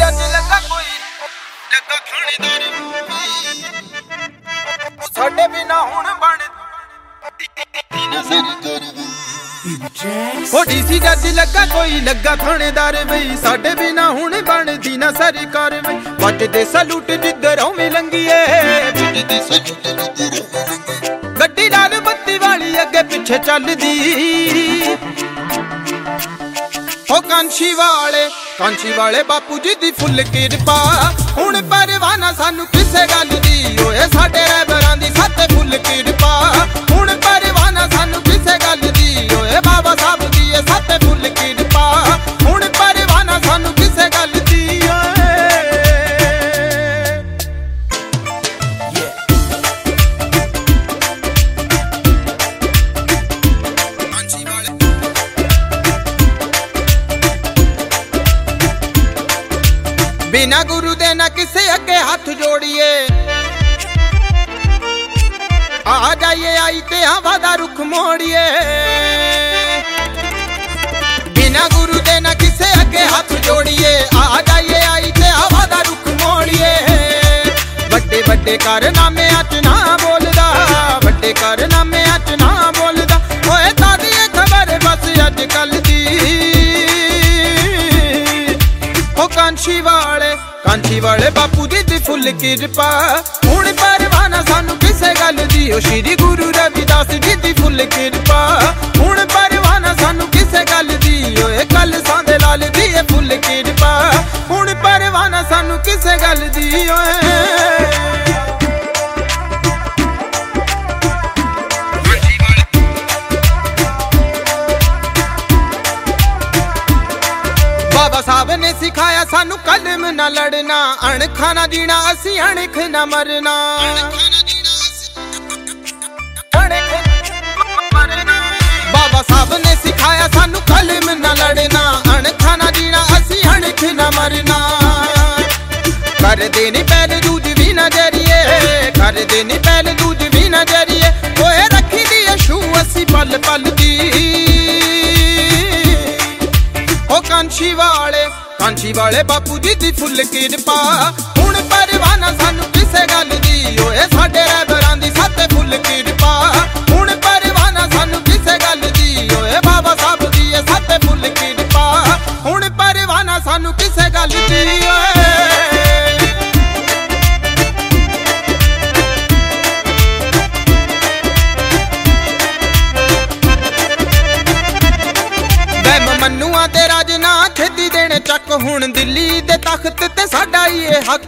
जज लगा कोई लगा थानेदार साडे बिना हुण बन डीसी जज लगा कोई लगा थानेदार बई साडे बिना हुण बनदी ना सरकार बई वजदे सलूट जिधरों भी लंघीए गड्डी लाल बत्ती वाली अगे पिछे चलदी ओ कांछी वाले बापू जी दी फुल किरपा हुण परवाना सानू किसे गल दी ओए साडे रहबरां दी सत्ते फुल किरपा हुण परवाना सानू किसे गल दी ओए बाबा साहब दी सत्ते फुल किरपा हुण परवाना सानू किसे गल दी बिना गुरु दे ना किसे अगे हाथ जोड़िए आ जाइए आई ते हवा दा रुख मोड़िए बिना गुरु दे ना किसे अगे हाथ जोड़िए आ जाइए आई ते हवा दा रुख मोड़िए बड़े बड़े कारनामे अच ना बोलदा बड़े कारनामे अच ना बोलदा ओए तादी खबर बस अज कल दी कांछी वाले बापू जी दी फुल किरपा हुण परवाना सानू किसे गल दी ओ श्री गुरु रविदास जी दी फुल किरपा हुण परवाना सानू किसे गल दी ओए कल सांदे लाल दी फुल किरपा हुण परवाना सानू किसे गल दी ओए बाबा साहब ने सिखाया सानू कलम ना लड़ना अणखा ना जीना असी अणख ना मरना बाबा साहब ने सिखाया सानू कलम ना लड़ना अणखा ना जीना असी अणख ना मरना कर देनी पहले दूध भी नजरिए कर देनी पहले दूध भी नजरिए ओए रखी दी शू असी पल पल दी ओ कांछी वाले बापू जी दी फुल किरपा हुण परवाना सानू किसे गल दी ओए साडे रहबरां दी सत्ते फुल किरपा हुण परवाना सानू किसे गल दी ओए बाबा साहब दी सत्ते फुल किरपा हुण परवाना सानू किसे गल दी ओए मनुआ ते राजना खेती देने चक हुण दिल्ली दे तख्त ते साडा ही हक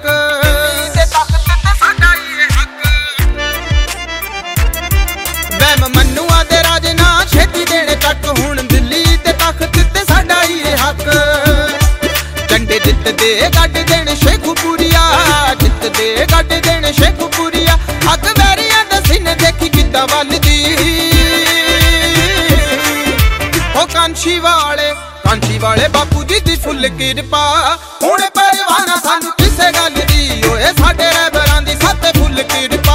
वैम मनुआ ते राजना खेती देने चक हुण दिल्ली दे तख्त ते साडा ही हक झंडे जित दे गड्ड देने शेखुपुरिया जित दे गड्ड देने शेखुपुरिया अग वैरियां दा सिन देखी किद्दां वलदी कांछी वाले बापू जी दी फुल किरपा हुण परवाना सानू किसे गल दी ओए साडे रहबरां दी सत्ते फुल किरपा